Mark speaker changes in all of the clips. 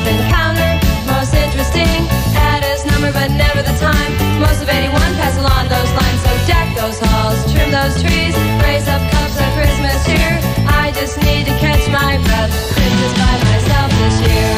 Speaker 1: encounter. Most interesting, had his number but never the time. Most of 81 pass along those lines. So deck those halls, trim those trees, raise up cups of Christmas cheer. I just need to catch my breath. Christmas by myself this year.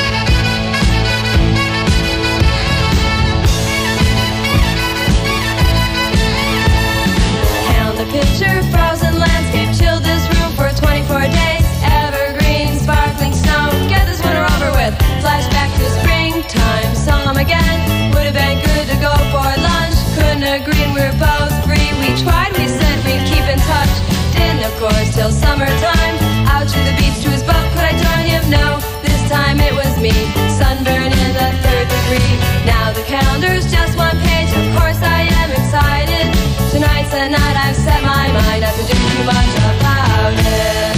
Speaker 1: The picture, frozen landscape, chilled this room for 24 days. Evergreen, sparkling snow, get this winter over with. Flashback to springtime, saw him again. Would have been good to go for lunch. Couldn't agree, and we were both free. We tried, we said we'd keep in touch. Didn't, of course, till summertime. Out to the beach to his boat, could I join him? No, this time it was me. Sunburn in the 3rd degree. Now the calendar's just one page. Of course I am excited. Tonight's the night I've set my mind not to do too much about it.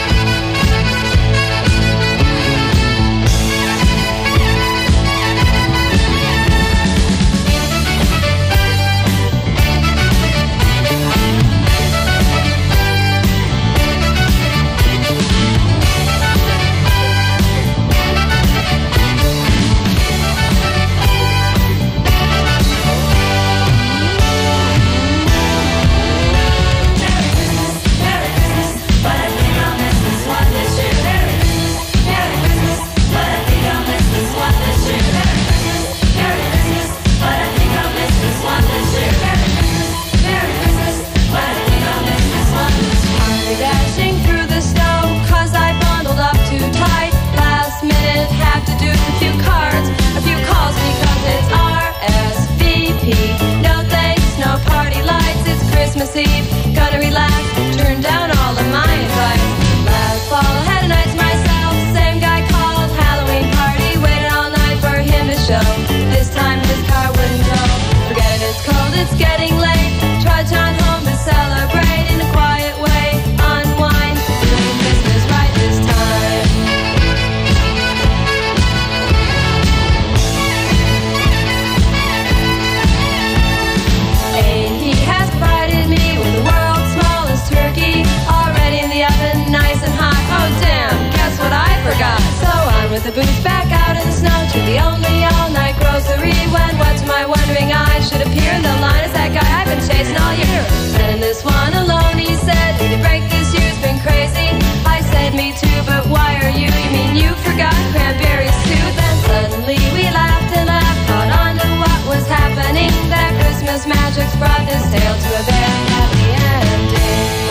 Speaker 1: Gonna relax, turn down all of my advice. Last fall I had a night to myself. Same guy called, Halloween party. Waited all night for him to show. This time his car wouldn't go. Forget it, it's cold, it's getting late. Trudge on home to celebrate in a quiet way. Unwind, doing business right this time. He has provided me with the world's smallest turkey, already in the oven, nice and hot. Oh damn, guess what I forgot? So on with the boots, back out in the snow to the only all-night grocery. When what to my wondering eyes should appear in the line is that guy I've been chasing all year. Sending this one alone, he said. Need a break, this year's been crazy. I said me too, but why are you? You mean you forgot cranberries too? Then suddenly we laughed and laughed, caught on to what was happening. That Christmas magic's brought this tale to a very happy ending.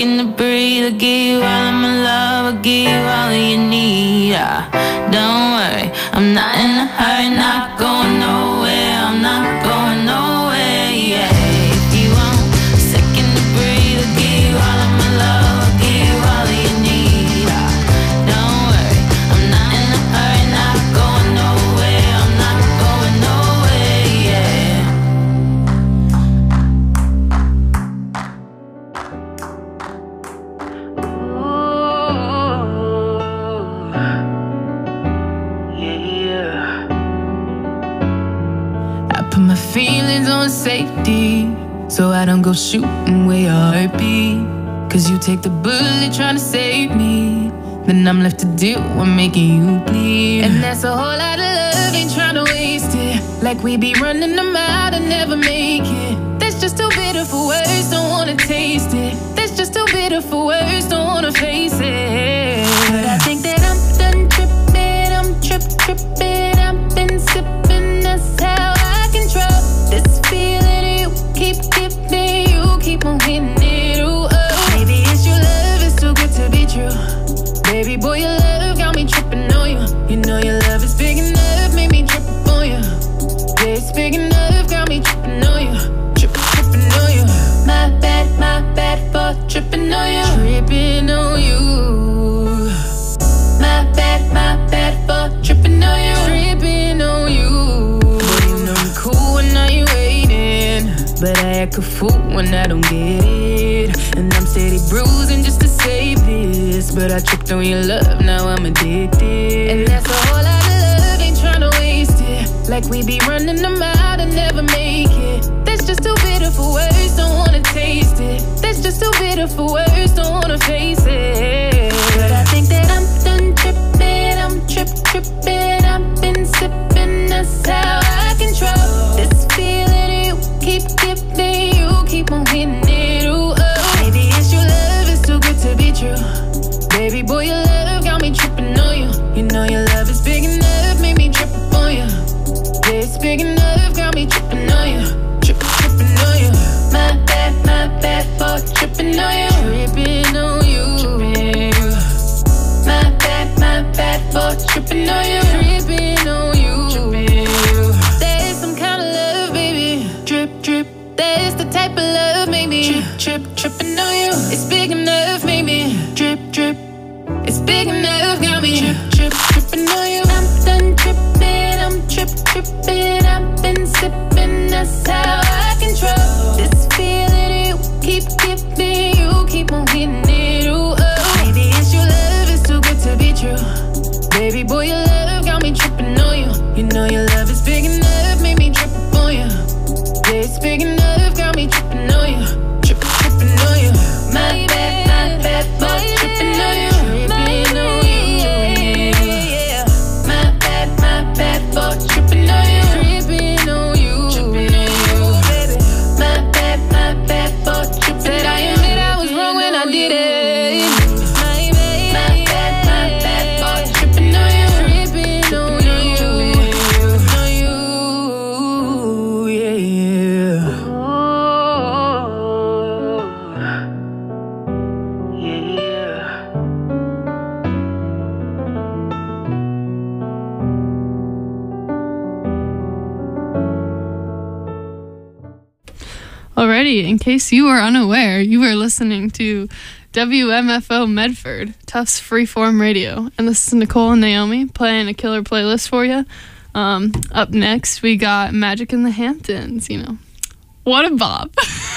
Speaker 2: second to breathe. I'll give you all of my love, I'll give you all that you need. Don't worry, I'm not in a hurry, not going nowhere, I'm not going nowhere, yeah. If you want a second to breathe, I'll give you all of my love, I'll give you all that you need. Don't worry, I'm not in a hurry, not going nowhere, I'm not going nowhere, yeah. My feelings on safety, so I don't go shooting where your heart be. Cause you take the bullet trying to save me, then I'm left to deal with making you bleed. And that's a whole lot of love, ain't trying to waste it. Like we be running them out and never make it. That's just too bitter for words, don't wanna taste it. That's just too bitter for words, don't wanna face it. But I think that I'm done tripping, I'm tripping. I've been sipping, that's how I control this feeling you keep giving, you keep on hitting it, ooh, oh. Maybe it's your love, it's too good to be true. Baby boy, your love got me tripping on you. You know your love is big enough, made me trip on you. Yeah, it's big enough, got me tripping on you. Tripping on you. My bad for tripping on you. Tripping on you. My bad for tripping on you. Tripping on you. Boy, you know I'm cool when now you waiting, but I act a fool when I don't get it. And I'm steady bruising just to save this, but I tripped on your love, now I'm addicted. And that's a whole lot of love, ain't tryna waste it. Like we be running them out and never make it. That's just too bitter for words, don't wanna taste it. That's just too bitter for words, don't wanna face it. But I think that I'm done tripping, I'm tripping. I've been sipping, that's how I control this feeling you keep giving, you keep on hitting it, ooh, oh. Maybe it's your love, it's too good to be true. Baby boy, your love got me tripping on you. You know your love is big enough, made me trip on you. Yeah, it's big enough, got me tripping on you. Tripping on you. My bad for tripping on you. Tripping on you. My bad for tripping on you. Tripping on you. There's some kind of love, baby. Drip. There's the type of love, maybe. Tripping on you. It's big enough, maybe. Drip. It's big enough, got me. Tripping on you. I'm done tripping, I'm tripping. I've been sipping, that's how I control this feeling you keep giving, you keep on hitting it, ooh, oh. Maybe it's your love, it's too good to be true. Baby boy, your love got me tripping on you. You know your love is big enough, made me trip on you. Yeah, it's big enough, got me tripping on you. Tripping on you. My bad for tripping on you. Tripping on you. Yeah. My bad for tripping on you. Tripping on you. Baby. My bad for tripping on you. Said I admit I was wrong when I did it. My bad for tripping on you. Tripping on you. Yeah.
Speaker 3: Alrighty, in case you are unaware, you are listening to WMFO Medford, Tufts Freeform Radio. And this is Nicole and Naomi playing a killer playlist for you. Up next, we got Magic in the Hamptons, you know. What a bop.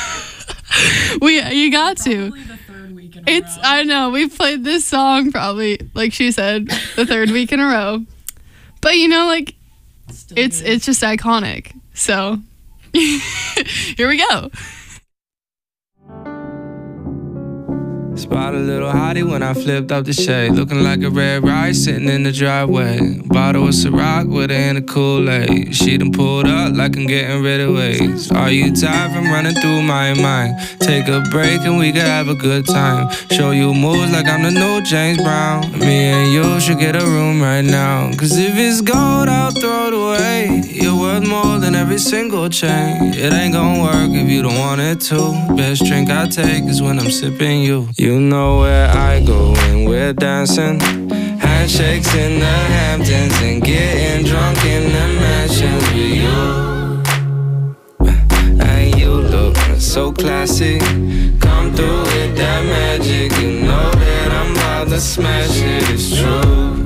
Speaker 3: You got to.
Speaker 4: Probably the third week in a row.
Speaker 3: I know, we've played this song probably, like she said, the third week in a row. But you know, like, it's just iconic. So, here we go.
Speaker 4: Spot a little hottie when I flipped up the shade. Looking like a red rice sitting in the driveway. Bottle of Ciroc with her in a Kool-Aid. She done pulled up like I'm getting rid of waves. Are you tired from running through my mind? Take a break and we could have a good time. Show you moves like I'm the new James Brown. Me and you should get a room right now. Cause if it's gold, I'll throw it away. You're worth more than every single chain. It ain't gonna work if you don't want it to. Best drink I take is when I'm sipping you. You know where I go when we're dancing. Handshakes in the Hamptons and getting drunk in the mansions with you. And you look so classy. Come through with that magic. You know that I'm about to smash it, it's true.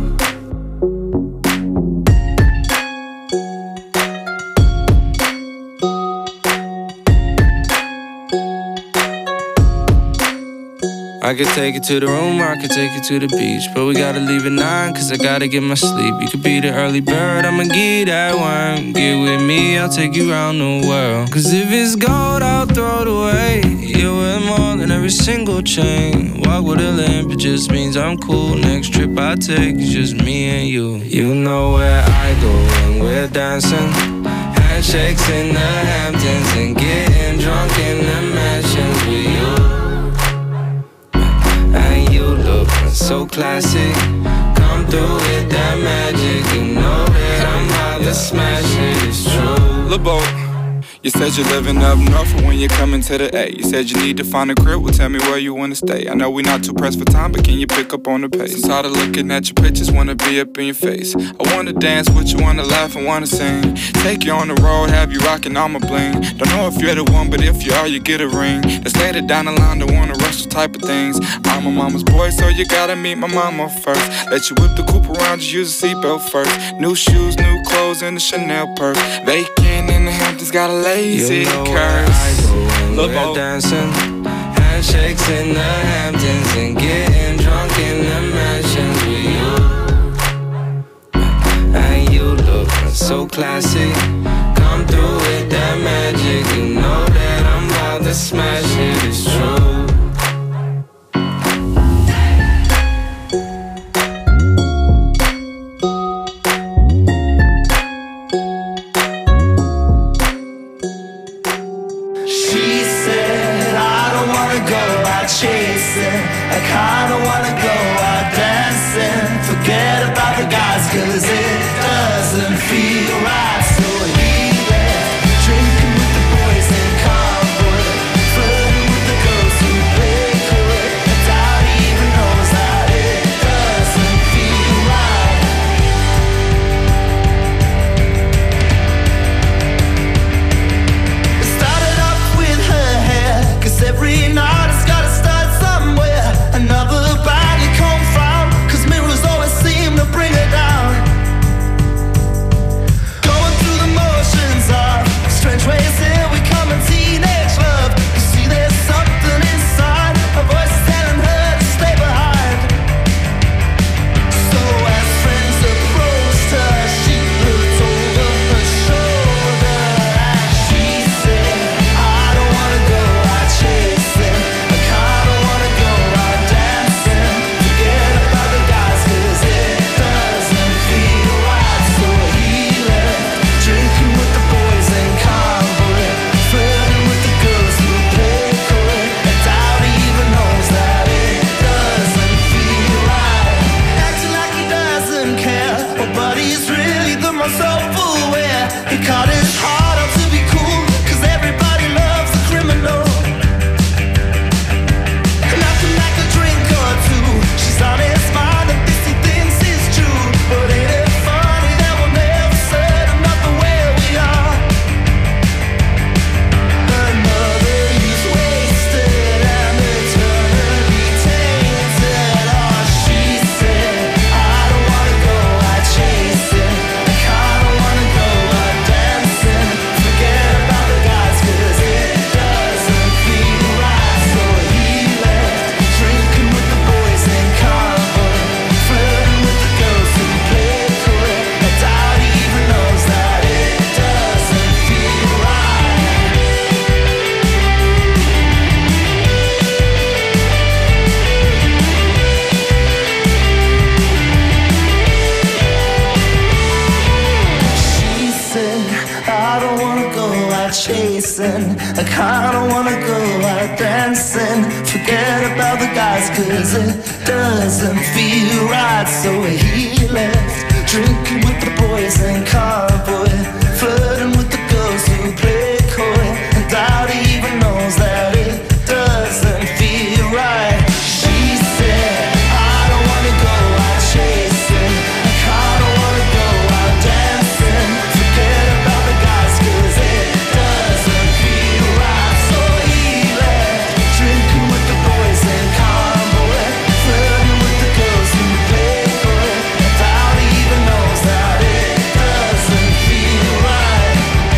Speaker 4: I could take you to the room or I could take you to the beach, but we gotta leave at 9 cause I gotta get my sleep. You could be the early bird, I'ma give you that worm. Get with me, I'll take you around the world. Cause if it's gold, I'll throw it away. You're worth more than every single chain. Walk with a limp, it just means I'm cool. Next trip I take is just me and you. You know where I go when we're dancing. Handshakes in the Hamptons and getting drunk in the mansions with you. And you look so classy. Come through with that magic. You know that I'm about to smash it, it's true.
Speaker 5: Lil' Bo, you said you're living up north, but when you're coming to the A, you said you need to find a crib, well tell me where you wanna stay. I know we not too pressed for time, but can you pick up on the pace? I'm tired of looking at your pictures, wanna be up in your face. I wanna dance with you, wanna laugh and wanna sing. Take you on the road, have you rockin' all my bling. Don't know if you're the one, but if you are, you get a ring. That's later down the line, don't wanna rush those type of things. I'm a mama's boy, so you gotta meet my mama first. Let you whip the coupe around, just use a seatbelt first. New shoes, new clothes, and a Chanel purse. Vacant in the Hamptons, got a lazy curse.
Speaker 4: Look, we're dancing, handshakes in the Hamptons and getting drunk in the mansions with you. And you look so classy. Come through with that magic. You know that I'm about to smash it, it's true.
Speaker 6: Chasing, I kinda wanna go out dancing. Forget about the guys, cause it doesn't feel right. So leave it, drinking with the boys in Convoy, flirting with the girls who play coy. I doubt he even knows that it doesn't feel right. It started off with her hair, cause every night it's got another badly cold chasing. I kinda wanna go out dancing. Forget about the guys, cause it doesn't feel right. So he left, drinking with the boys and cowboy, flirting with the girls who play coy, and doubt he even knows that it doesn't feel right. She said, I don't wanna go out chasing. I kinda wanna go out dancing. Forget about the guys, cause it doesn't feel right. So he left, drinking with the boys and cowboy, flirting with the girls who play coy, and doubt he even knows that it doesn't feel right.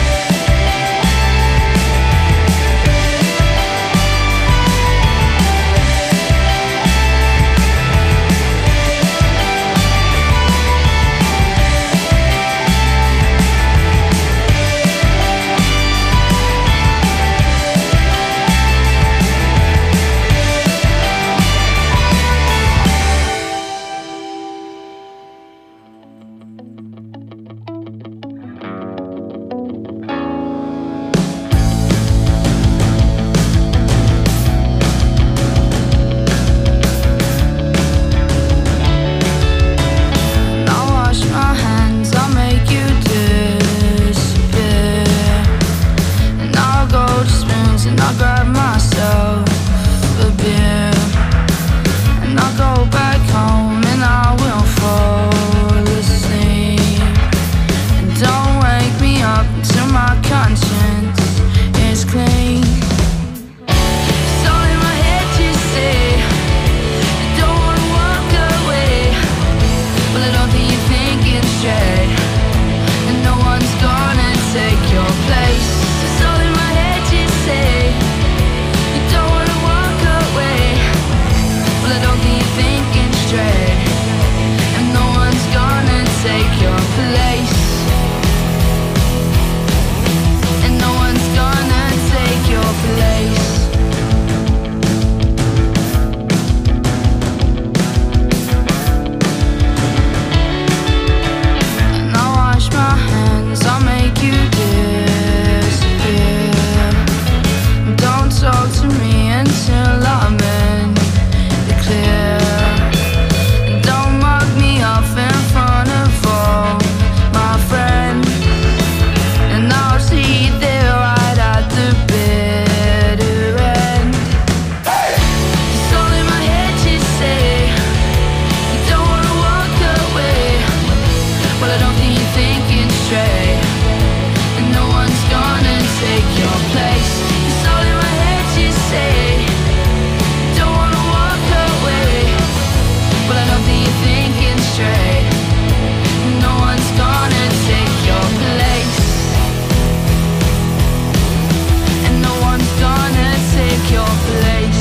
Speaker 2: I'll wash my hands, I'll make you disappear. And I'll go to Spoons and I'll grab myself a beer. And I'll go back home and I will fall asleep. And don't wake me up until my conscience is clean. It's all in my head, you say. I don't wanna walk away. Well, I don't think you're thinking straight, and no one's gonna take your place. It's all in my head, you say. You don't wanna walk away. Well, I don't think you're thinking straight, and no one's gonna take your place. And no one's gonna take your place. And I'll wash my hands, I'll make you disappear. Don't talk to me until I'm in the clear. And don't mug me off in front of all my friends. And I'll see you there right at the bitter end. It's all in my head, you say. You don't wanna walk away. Well, I don't think you're thinking straight, and no one's gonna take your place. It's all in my head, you say. You don't wanna walk away. Well, I don't think you're thinking straight, and no one's gonna take your place. And no one's gonna take your place.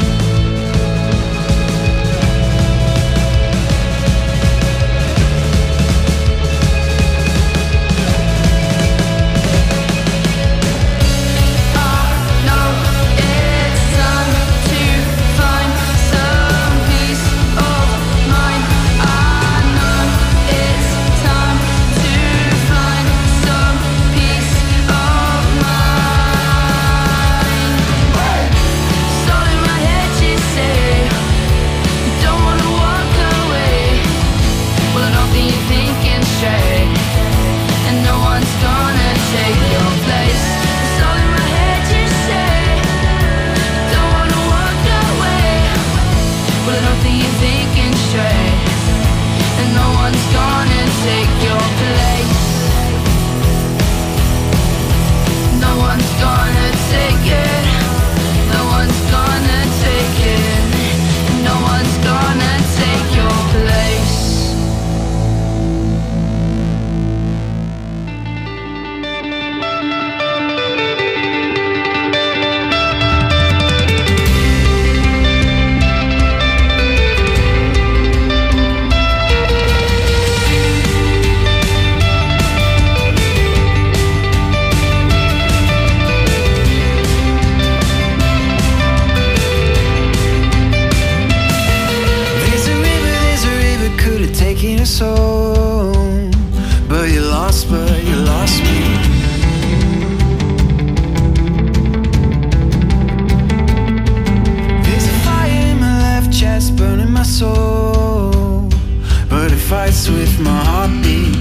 Speaker 2: No, it's time to find some peace of mind. I know it's time to find some peace of mind. It's all in my head, you say. You don't wanna walk away. Well, I don't think you're thinking straight, and no one's gonna take your place. It's all in my head, you say. You don't wanna walk away. Well, I don't think you're thinking straight, and no one's gonna take your place. No one's gonna take it. No one's gonna take it. No one's gonna take your place.
Speaker 6: but you lost me. my soul, but it fights with my heartbeat.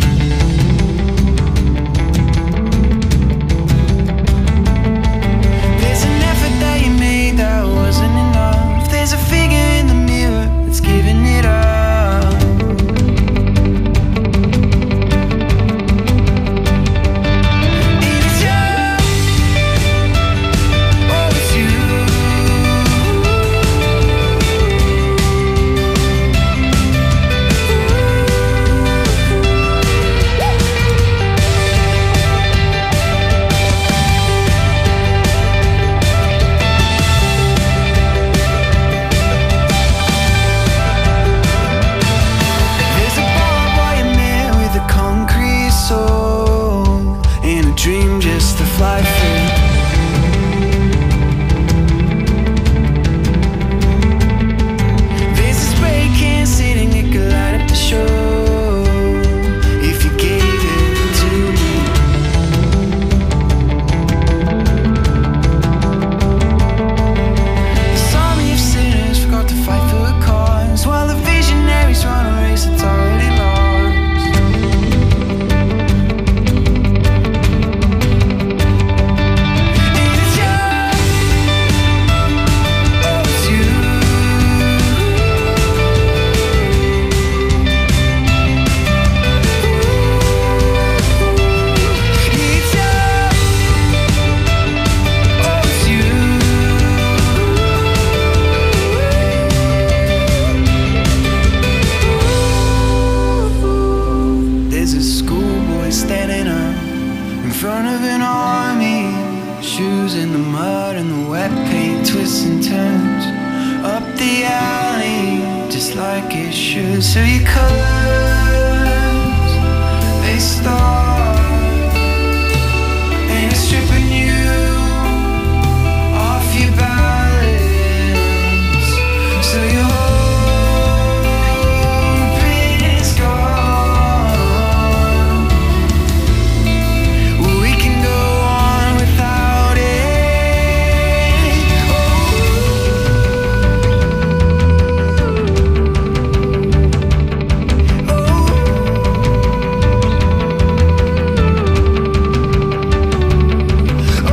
Speaker 6: There's an effort that you made that wasn't enough. There's a figure in the mirror that's giving it up. Dream just to fly free. There's a spray can sitting, it could light up the show if you gave it to me. This army of sinners forgot to fight for a cause, while the visionaries run a race that's already lost. Standing up in front of an army, shoes in the mud and the wet paint, twists and turns up the alley, just like it should. So your colors, they start, and it's stripping you off your balance. So your hope is gone. Oh,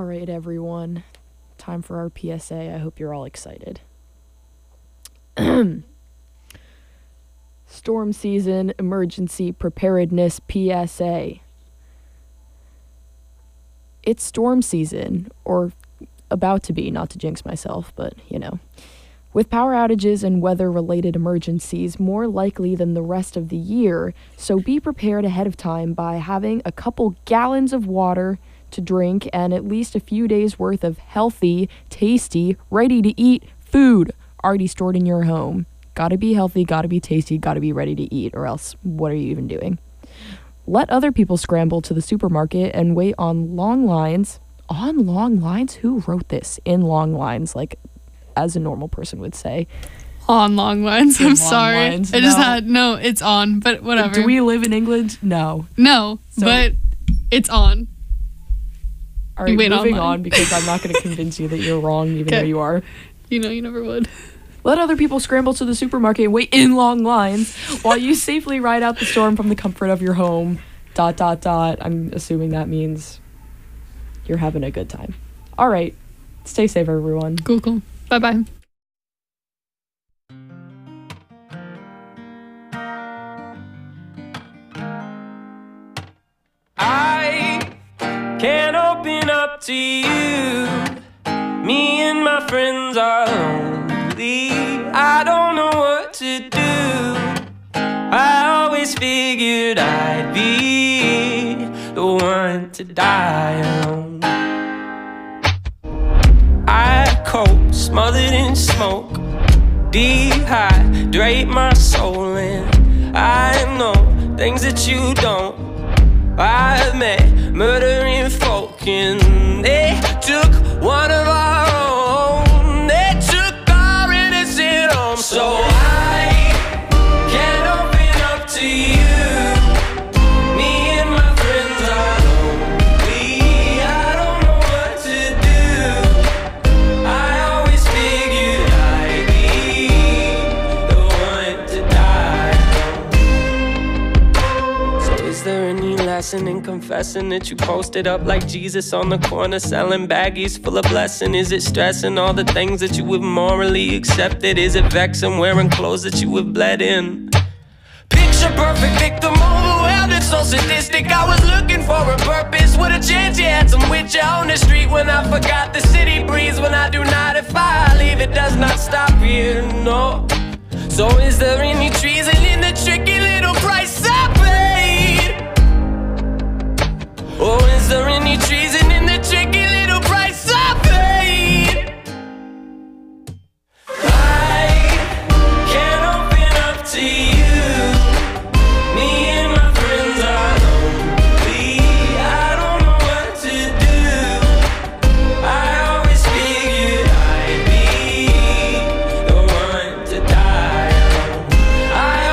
Speaker 7: Alright, everyone. Time for our PSA. I hope you're all excited. Storm season emergency preparedness PSA. It's storm season, or about to be, not to jinx myself, but you know. With power outages and weather-related emergencies more likely than the rest of the year, so be prepared ahead of time by having a couple gallons of water to drink and at least a few days worth of healthy, tasty, ready-to-eat food already stored in your home. Gotta be healthy, gotta be tasty, gotta be ready to eat, or else what are you even doing? Let other people scramble to the supermarket and wait on long lines. On long lines? Who wrote this? In long lines, like as a normal person would say.
Speaker 3: On long lines.
Speaker 7: In
Speaker 3: I'm
Speaker 7: long
Speaker 3: sorry.
Speaker 7: lines,
Speaker 3: I just
Speaker 7: no.
Speaker 3: had no. It's on, but whatever.
Speaker 7: Do we live in England? No.
Speaker 3: No,
Speaker 7: So-
Speaker 3: but it's on.
Speaker 7: All right,
Speaker 3: You wait
Speaker 7: moving
Speaker 3: online.
Speaker 7: on because I'm not going to convince you that you're wrong, even though
Speaker 3: Okay.
Speaker 7: you are.
Speaker 3: You know, you never would.
Speaker 7: Let other people scramble to the supermarket and wait in long lines while you safely ride out the storm from the comfort of your home. ... I'm assuming that means you're having a good time. All right. Stay safe, everyone.
Speaker 3: Cool. Bye bye.
Speaker 8: I can't open up to you. Me and my friends are lonely. I don't know what to do. I always figured I'd be the one to die alone. I cope, smothered in smoke, dehydrate my soul, and I know things that you don't. I've met murdering folk, and they took one of our own. They took our innocent home. So I can't open up to you. Me and my friends are lonely. I don't know what to do. I always figured I'd be the one to die. So is there any lesson in confessing that you posted up like Jesus on the corner selling baggies full of blessing? Is it stressing all the things that you have morally accepted? Is it vexing wearing clothes that you have bled in? Picture perfect victim overwhelmed and so sadistic. I was looking for a purpose with a chance you had some witch on the street. When I forgot the city breeze, when I do not, if I leave, it does not stop here, no. So is there any treason in the tricky little price I paid? Or is there any treason in the tricky little price I paid? I can't open up to you. Me and my friends are lonely. I don't know what to do. I always figured I'd be the one to die alone. I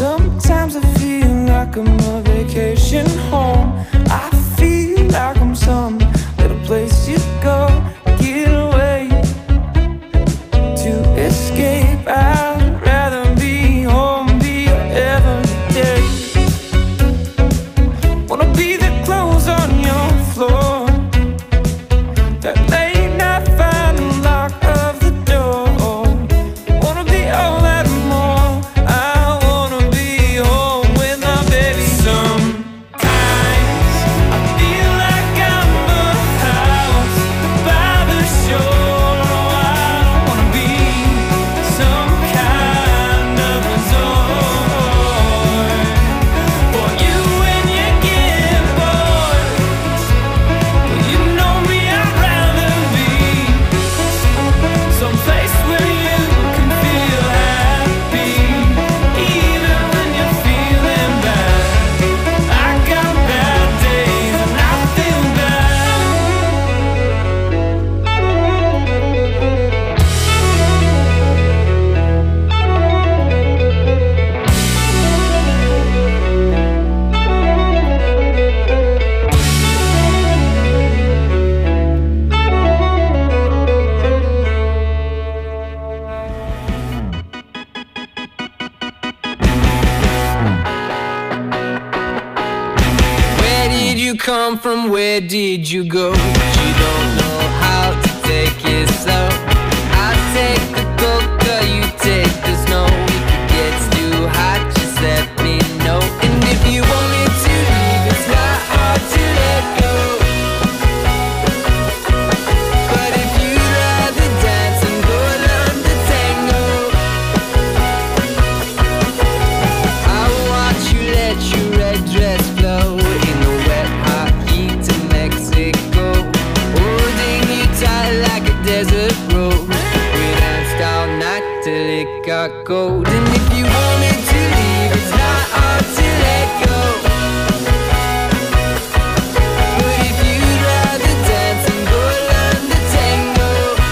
Speaker 4: Sometimes I feel like I'm a vacation home. I feel like I'm some little place you go, get away to escape. I'd rather be home, be your everyday. Wanna be the clothes on your floor, that late night final lock of the door. Wanna be all that and more. I wanna be home with my baby. Sometimes I feel like I'm a house by the shore. Oh, I don't wanna be some kind of resort for you when you get bored. Well, you know me, I'd rather be someplace where you can feel happy, even when you're feeling bad. I got bad days and I feel bad.
Speaker 8: Where did you come from? Where did you go? You don't know how to take it slow. I take the coca, you take the snow. If it gets too hot, just let me know. And if you want me to leave, it's not hard to let go. But if you'd rather dance and go learn the tango, I'll watch you let your red dress flow in the wet hot heat of Mexico, holding you tight like a desert rose. We danced all night till it got cold. And if you wanted to leave, it's not hard to let go. But if you'd rather dance and go learn the tango,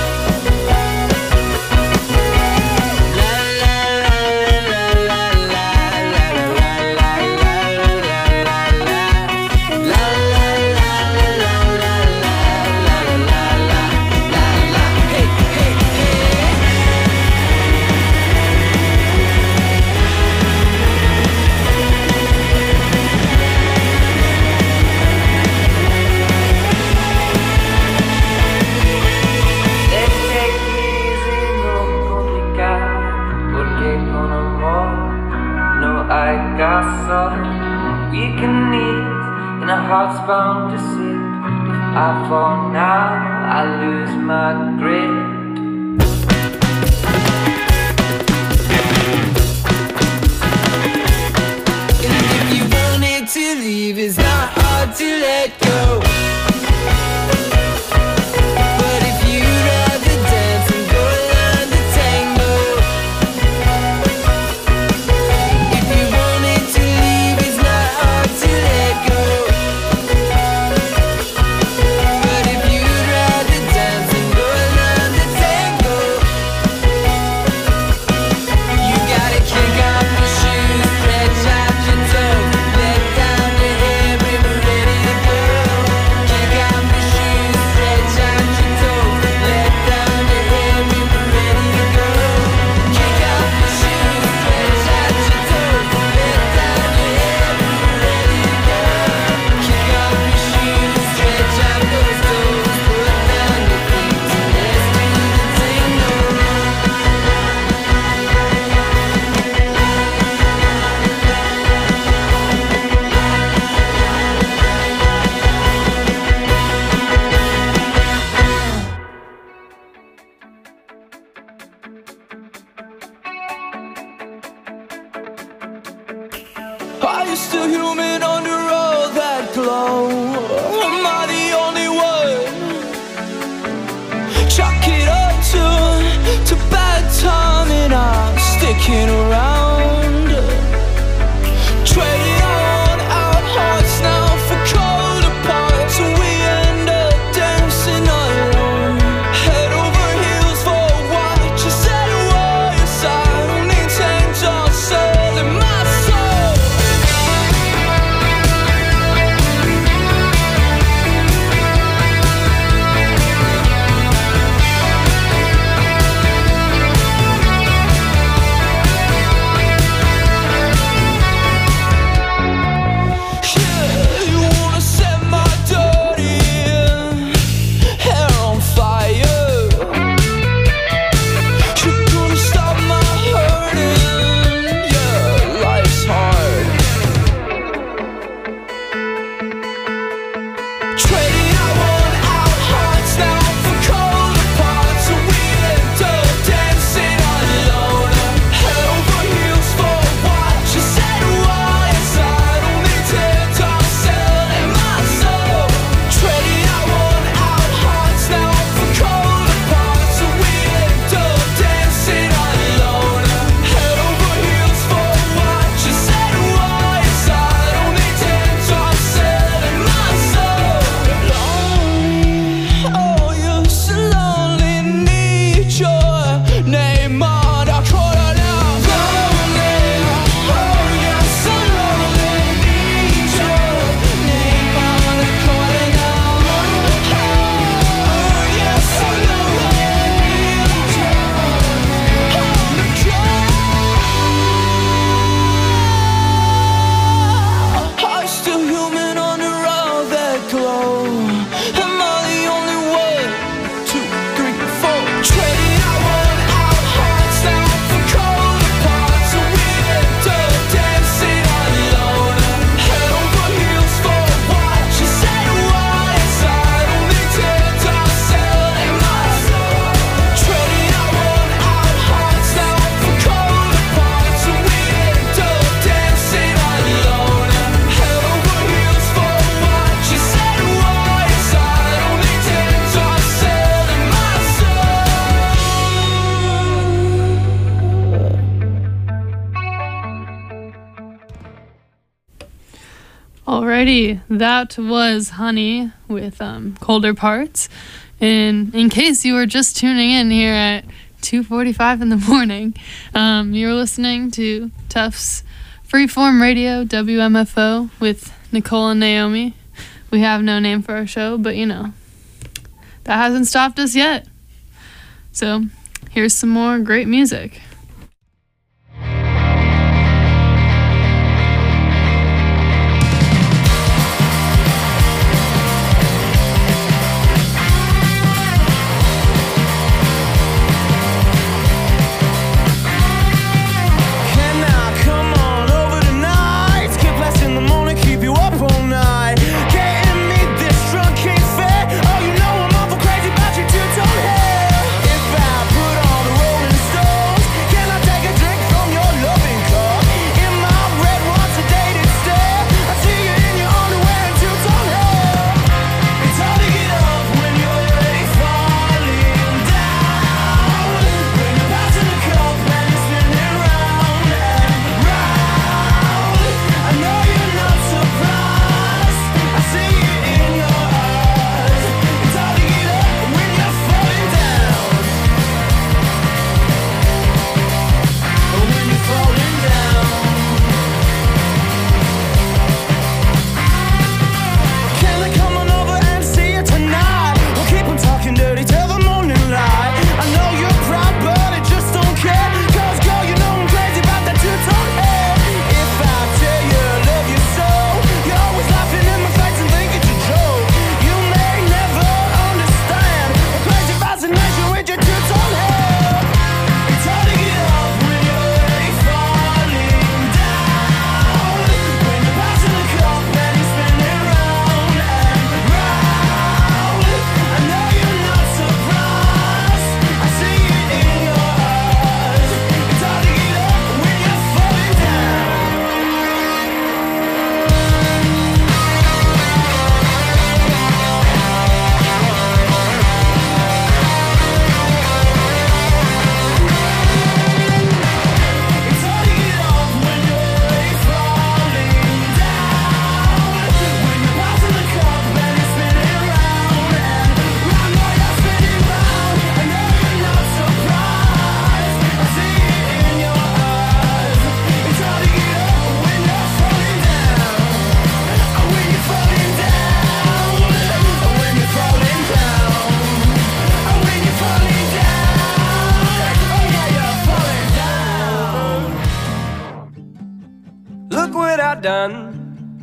Speaker 8: la la la la la la la la la la. Hey, hey, hey.
Speaker 4: Let's take it easy, no complicado, porque con amor no hay caso. We can meet in a hearts bound to sit. If I fall now, I lose my grip.
Speaker 8: And if you wanted to leave, it's not hard to let go. But if you'd rather dance and go learn the tango, if you wanted to leave, it's not hard to let go. But if you'd rather dance and go learn the tango, you gotta kick off your shoes, stretch out your toes, let down your hair and we're ready to go. Kick off your shoes, stretch out your toes, let down your hair and we're ready to go. Kick off your shoes, stretch out your toes, let down your hair and we're ready to go. Kick off your shoes, stretch out those toes, put down your feet and let's do the tango.
Speaker 4: Are you still human under all that glow? Am I the only one? Chalk it up to bad timing. I'm sticking around, trading on our hearts now for colder parts. We end up dancing alone, head over heels for what you said was. I maintained ourselves in my soul.
Speaker 3: Alrighty, that was Honey with Colder Parts. And in case you were just tuning in here at 2:45 in the morning, you're listening to Tufts Freeform Radio, WMFO, with Nicole and Naomi. We have no name for our show, but you know, that hasn't stopped us yet. So here's some more great music.
Speaker 8: Done.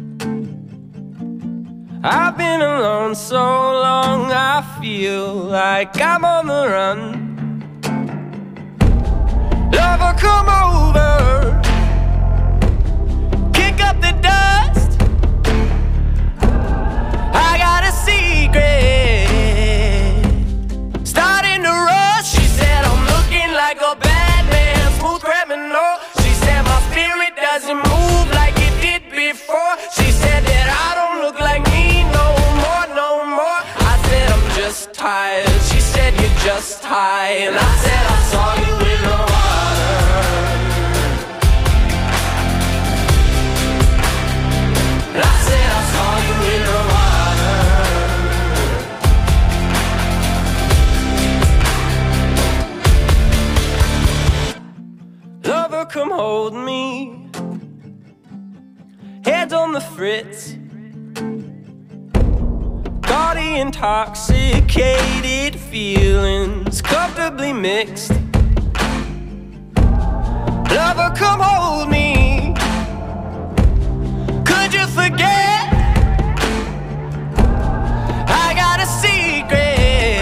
Speaker 8: I've been alone so long, I feel like I'm on the run. Lover, come over, kick up the dust. I got a secret, starting to rush. She said I'm looking like a bad man, smooth criminal. She said my spirit doesn't move like before. She said that I don't look like me no more, no more. I said I'm just tired. She said you're just high. And I said I saw you in the water. And I said I saw you in the water. Lover, come hold me. Head on the fritz, body intoxicated, feelings comfortably mixed. Lover, come hold me. Could you forget? I got a secret,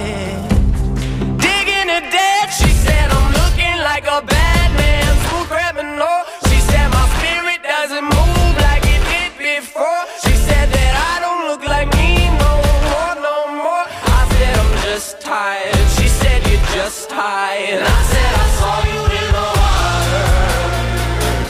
Speaker 8: digging a ditch. She said I'm looking like a bad man, smooth criminal. She said my spirit doesn't move. She said that I don't look like me no more, no more. I said I'm just tired. She said you're just high. And I said I saw you in the water.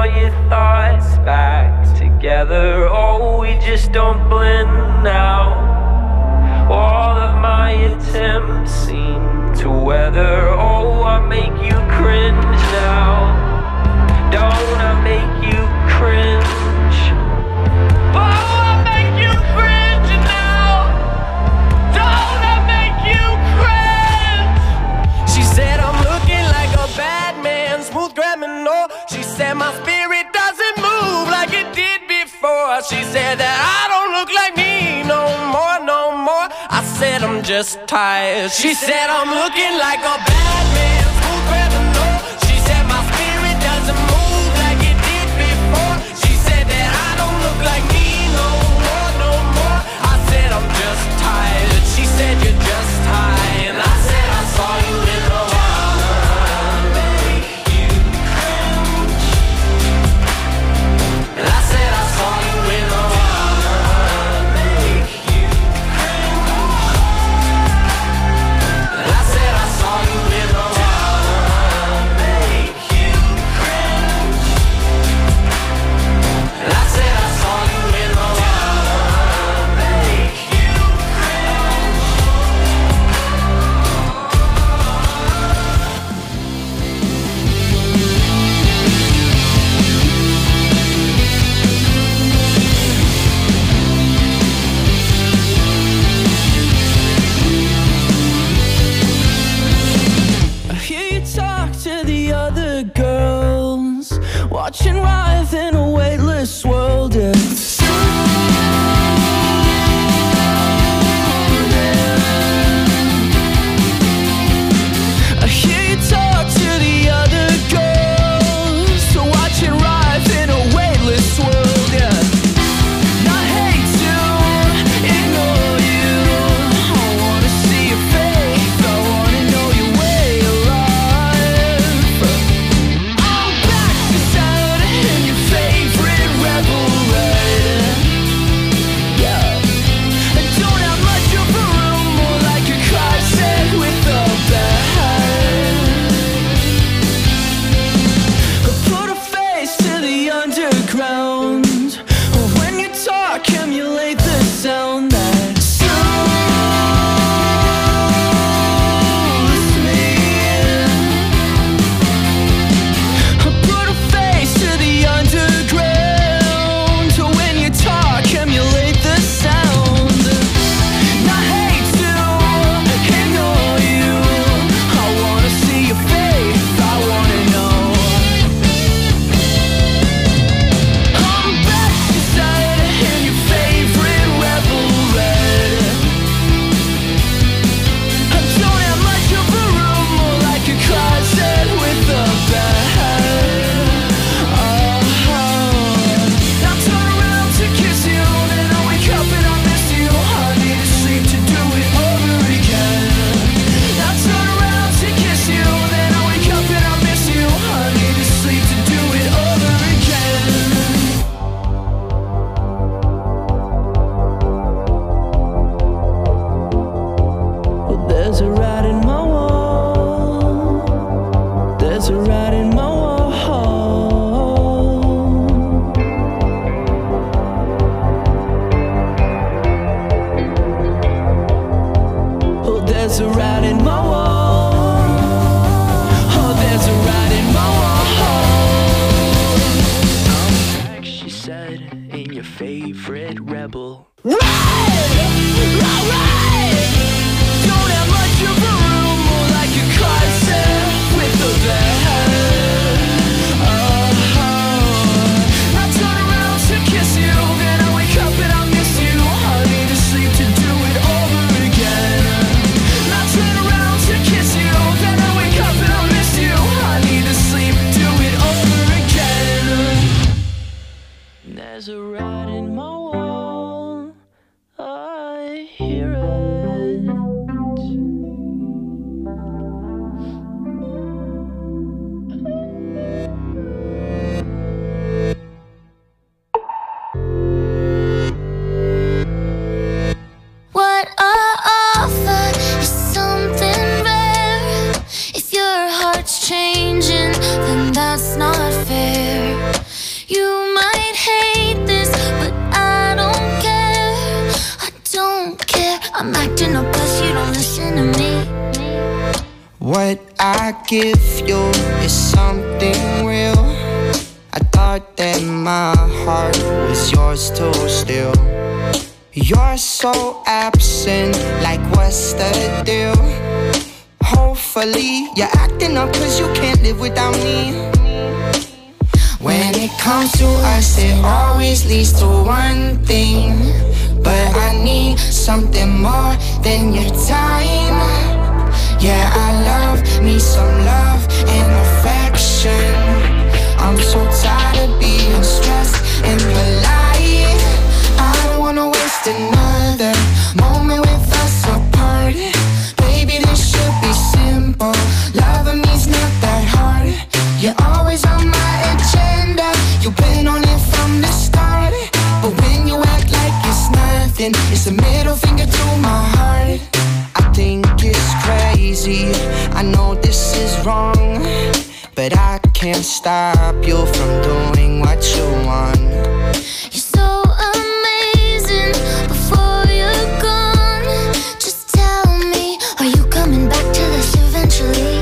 Speaker 8: your thoughts back together. Oh, we just don't blend now. All of my attempts seem to weather. Oh, I make you cringe now. Don't I make you cringe? Oh, I make you cringe now. Don't I make you cringe? She said I'm looking like a bad man, smooth criminal. She said my spirit doesn't move like it did before. She said that I don't look like me no more, no more. I said I'm just tired. She said I'm looking like a bad man, smooth criminal. She said my spirit doesn't move like it did before. She said that I don't look like me no more, no more. I said I'm just tired. She said you're just high, and I said I saw you in the water, make you cringe. And I said I saw you in the water, make you cringe. And I said I saw you in the water, make you cringe. And I said I saw you in the water, make you cringe.
Speaker 6: I hear you talk to the other girls, watching life in a weightless world. Yeah. I hear you talk to the other girls, watching life in a weightless world. Yeah. And I hate to ignore you. I wanna see your face. I wanna know your way of life. I'm back beside in your favorite rebel ride. Yeah. I don't have much of a room, more like a closet with a bed. I put a face to the underground. When you talk, emulate the sound that soothes me. I put a face to the underground. When you talk, emulate the sound. And I hate to ignore you. I wanna see your face. I wanna know. I'm back beside in your favorite rebel red. I don't have much of a room, more like a closet with a bed. Now turn around to kiss you, then I wake up and I miss you. I need to sleep to do it over again. Now turn around to kiss you, then I wake up and I miss you. I need to sleep to do it over again. Well, there's a rat in my wall. There's a rat in my wall. Oh, there's a rat in my wall. Oh, there's a rat in my wall. I'm back, she said, in your favorite rebel. Don't have much of a room, more like a closet with a bed. I turn around to kiss you, then I wake up and I miss you. I need to sleep to do it over again. I turn around to kiss you, then I wake up and I miss you. I need to sleep, do it over again. There's a rat in my wall. I hear it.
Speaker 2: What I offer is something rare. If your heart's changing, then that's not fair.
Speaker 9: what I give you is something real. I thought that my heart was yours too still. You're so absent, like what's the deal? Hopefully you're acting up cause you can't live without me. When it comes to us, it always leads to one thing. But I need something more than your time. Yeah, I love me some love and affection. I'm so tired of being stressed and polite. I don't wanna waste another moment with us apart. Baby, this should be simple. Loving me's not that hard. You're always on my agenda. You've been on it from the start. But when you act like it's nothing, it's a middle finger to my heart. I think it's crazy, I know this is wrong, but I can't stop you from doing what you want.
Speaker 10: You're so amazing before you're gone. Just tell me, are you coming back to this eventually?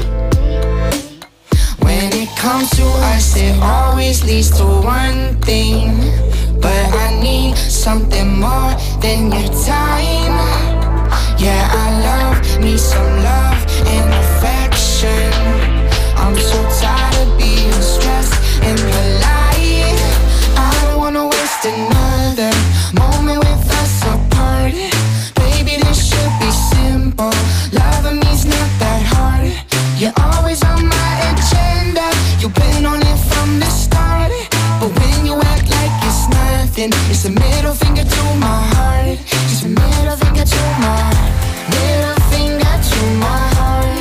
Speaker 9: When it comes to us, it always leads to one thing. But I need something more than your time. Yeah, I love me some love and affection. I'm so tired of being stressed and polite. I don't wanna waste another moment with us apart. Baby, this should be simple. Loving me's not that hard. You're always on my agenda. You've been on it from the start. But when you act like it's nothing, it's a middle finger to my heart. Just a middle finger to my heart. Middle finger to my heart.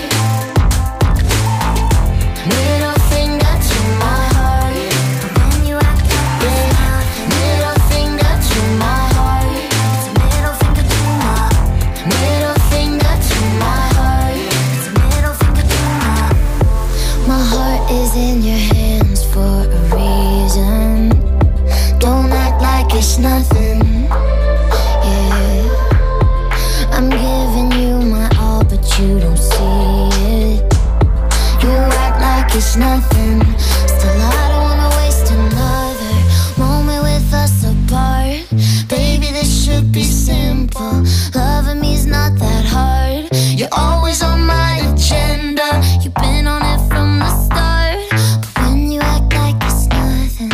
Speaker 9: Middle finger to my heart.
Speaker 10: When you act like it's nothing,
Speaker 9: Middle finger to my heart.
Speaker 10: it's a middle finger to my heart.
Speaker 9: Middle finger to my heart.
Speaker 10: It's a middle finger to my heart. My heart is in your hands for a reason. Don't act like it's nothing. Yeah, I'm giving you my all, but you don't see it. You act like it's nothing. Still, I don't wanna waste another moment with us apart. Baby, this should be simple. Loving me's not that hard. You're always on my agenda. You've been on it from the start. But when you act like it's nothing,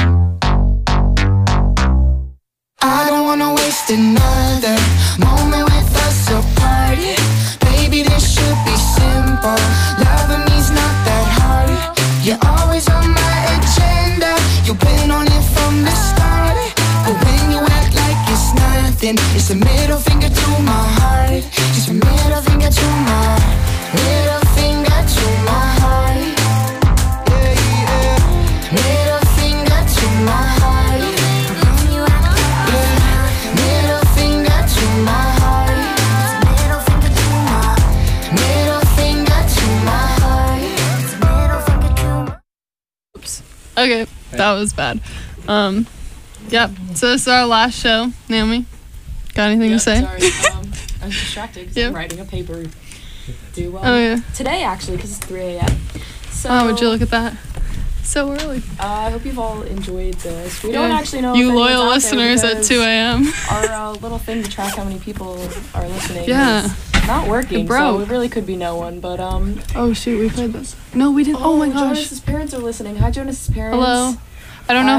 Speaker 9: I don't wanna waste another moment with us apart. Baby, this should be simple. Loving me's not that hard. You're always on my agenda. You've been on it from the start. But when you act like it's nothing, it's a middle finger to my heart. Just a middle finger to my heart. Middle finger to my heart. Yeah, yeah. Middle finger to my heart.
Speaker 10: when you act like
Speaker 9: Yeah. Middle finger to my heart.
Speaker 10: it's a middle finger to my heart.
Speaker 9: Middle finger to my heart.
Speaker 10: It's a middle finger to my heart.
Speaker 3: Oops. Okay, that was bad. Yep. So this is our last show. Naomi, got anything to say?
Speaker 7: Sorry, I was distracted because
Speaker 3: Yep.
Speaker 7: I'm writing a paper due
Speaker 3: Oh yeah.
Speaker 7: today actually because it's 3 a.m. So
Speaker 3: Oh, would you look at that? So early.
Speaker 7: I hope you've all enjoyed this. We
Speaker 3: Yeah.
Speaker 7: don't actually know
Speaker 3: You
Speaker 7: if
Speaker 3: loyal
Speaker 7: anyone's out there
Speaker 3: listeners at
Speaker 7: because
Speaker 3: 2 a.m.
Speaker 7: Our little thing to track how many people are listening
Speaker 3: Yeah.
Speaker 7: is not working.
Speaker 3: It broke.
Speaker 7: So it really could be no one. But
Speaker 3: Oh shoot, we played this. No, we didn't. Oh, my gosh.
Speaker 7: Jonas's parents are listening. Hi, Jonas's parents.
Speaker 3: Hello. I don't know